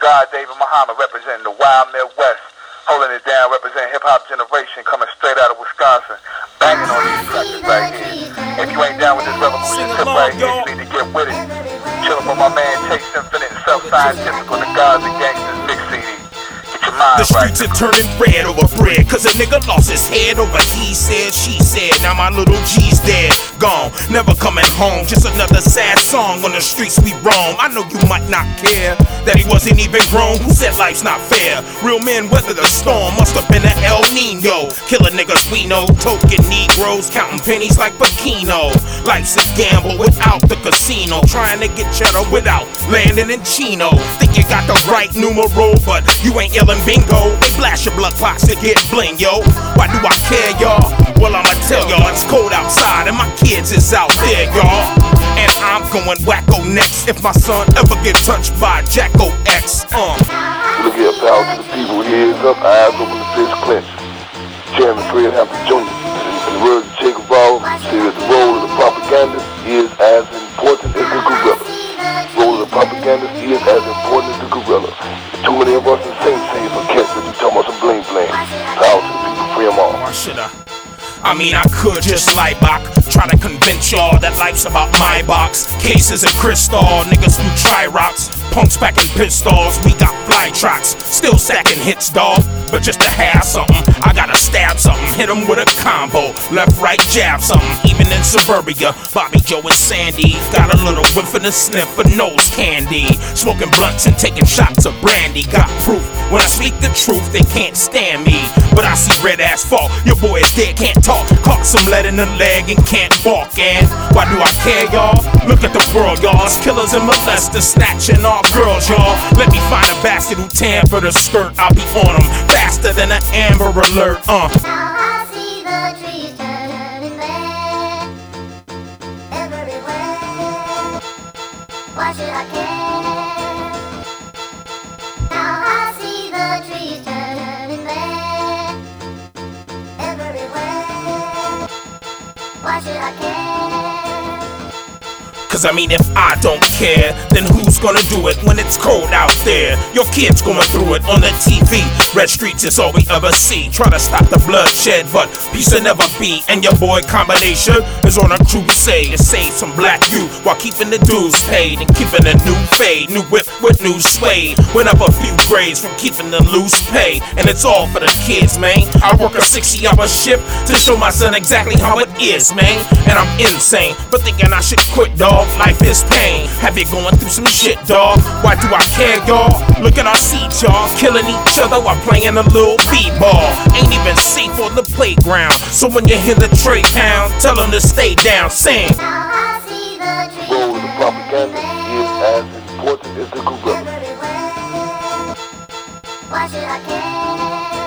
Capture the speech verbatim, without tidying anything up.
God David Muhammad representing the Wild Midwest. Holding it down, representing hip-hop generation, coming straight out of Wisconsin. Banging on these records right here. If you ain't down with this revolution tip right here, you need to get with it. Chillin' for my man Chase Infinite and Self-Scientific on the Gods and Gangsters Big C D. The streets are turning red over bread, cause a nigga lost his head over he said, she said. Now my little G's dead, gone, never coming home. Just another sad song on the streets we roam. I know you might not care that he wasn't even grown. Who said life's not fair? Real men weather the storm, must have been an El Nino. Killing niggas we know, token Negroes, counting pennies like Bikino. Life's a gamble without the casino, trying to get cheddar without landing in Chino. Think you got the right numero, but you ain't yelling bingo. They blast your blood clots to get bling, yo. Why do I care, y'all? Well, I'ma tell y'all, it's cold outside and my kids is out there, y'all. And I'm going wacko next if my son ever get touched by Jacko X. Uh. Look here, pal, to the people, heads up, eyes open, the fist clenched. Chairman Fred Hampton Junior In the words of Che Guevara, said that the role of the propagandist is as important as the gorilla. The role of the propagandist is as important as the gorilla. Too many of us in the same same for cats that be talking about some blame blame. Proud to the people, free them all. Or should I? I mean, I could just lie back, try to convince y'all that life's about my box. Cases of crystal, niggas who try rocks. Punks packing pistols, we got fly tracks. Still stacking hits, dawg. But just to have something, I gotta stab something. Hit 'em with a combo, left, right, jab something. Even in suburbia, Bobby Joe and Sandy got a little whiff and a sniff of nose candy. Smoking blunts and taking shots of brandy. Got proof, when I speak the truth, they can't stand me. But I see red asphalt, your boy is dead, can't talk. Caught some lead in the leg and can't walk. And why do I care, y'all? Look at the world, y'all. It's killers and molesters snatching our girls, y'all. Let me find a bastard who tan for the skirt. I'll be on them faster than an Amber Alert. Uh. Now I see the trees turning red everywhere. Why should I care? Now I see the trees turning red everywhere. Why should I care? Cause I mean, if I don't care, then who's gonna do it when it's cold out there? Your kids going through it on the T V. Red streets is all we ever see. Try to stop the bloodshed, but peace will never be. And your boy Combination is on a crusade to save some black youth while keeping the dues paid and keeping a new fade. New whip with new suede. Went up a few grades from keeping the loose pay. And it's all for the kids, man. I work a sixty hour shift to show my son exactly how it is, man. And I'm insane for thinking I should quit, dog. Life is pain. Have you going through some shit, dog? Why do I care, y'all? Look at our seats, y'all. Killing each other while playing a little b-ball. Ain't even safe on the playground. So when you hear the tray pound, tell them to stay down. Sing. Now I see the trees The role of the propaganda is as important as the gorilla. everywhere. Why should I care?